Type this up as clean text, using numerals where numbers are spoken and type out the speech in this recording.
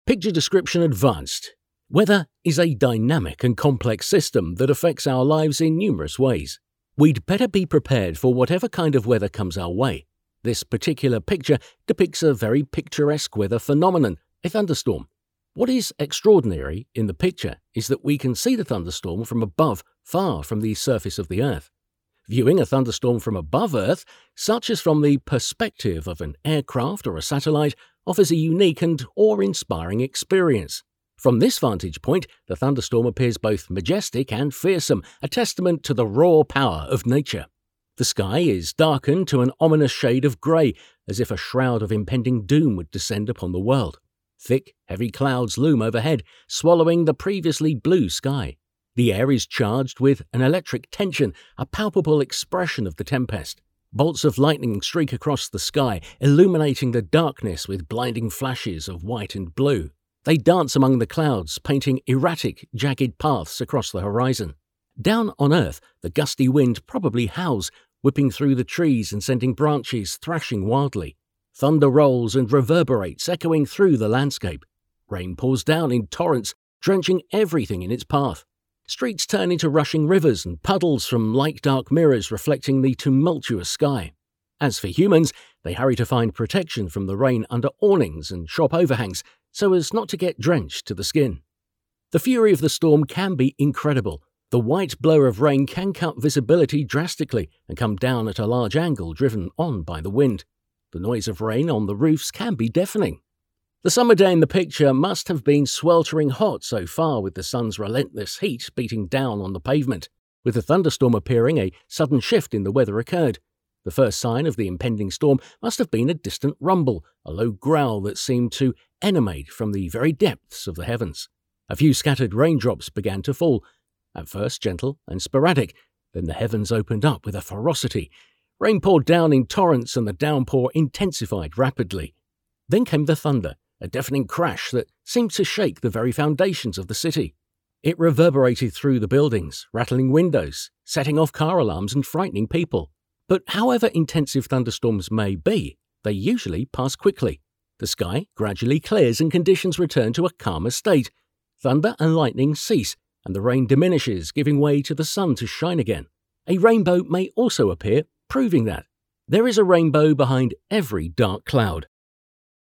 Picture description advanced. Weather is a dynamic and complex system that affects our lives in numerous ways. We'd better be prepared for whatever kind of weather comes our way. This particular picture depicts a very picturesque weather phenomenon, a thunderstorm. What is extraordinary in the picture is that we can see the thunderstorm from above, far from the surface of the Earth. Viewing a thunderstorm from above Earth, such as from the perspective of an aircraft or a satellite, offers a unique and awe-inspiring experience. From this vantage point, the thunderstorm appears both majestic and fearsome, a testament to the raw power of nature. The sky is darkened to an ominous shade of grey, as if a shroud of impending doom would descend upon the world. Thick, heavy clouds loom overhead, swallowing the previously blue sky. The air is charged with an electric tension, a palpable expression of the tempest. Bolts of lightning streak across the sky, illuminating the darkness with blinding flashes of white and blue. They dance among the clouds, painting erratic, jagged paths across the horizon. Down on Earth, the gusty wind probably howls, whipping through the trees and sending branches thrashing wildly. Thunder rolls and reverberates, echoing through the landscape. Rain pours down in torrents, drenching everything in its path. Streets turn into rushing rivers and puddles from light-dark mirrors reflecting the tumultuous sky. As for humans, they hurry to find protection from the rain under awnings and shop overhangs so as not to get drenched to the skin. The fury of the storm can be incredible. The white blur of rain can cut visibility drastically and come down at a large angle driven on by the wind. The noise of rain on the roofs can be deafening. The summer day in the picture must have been sweltering hot so far, with the sun's relentless heat beating down on the pavement. With the thunderstorm appearing, a sudden shift in the weather occurred. The first sign of the impending storm must have been a distant rumble, a low growl that seemed to emanate from the very depths of the heavens. A few scattered raindrops began to fall, at first gentle and sporadic. Then the heavens opened up with a ferocity. Rain poured down in torrents and the downpour intensified rapidly. Then came the thunder, a deafening crash that seemed to shake the very foundations of the city. It reverberated through the buildings, rattling windows, setting off car alarms and frightening people. But however intensive thunderstorms may be, they usually pass quickly. The sky gradually clears and conditions return to a calmer state. Thunder and lightning cease, and the rain diminishes, giving way to the sun to shine again. A rainbow may also appear, proving that there is a rainbow behind every dark cloud.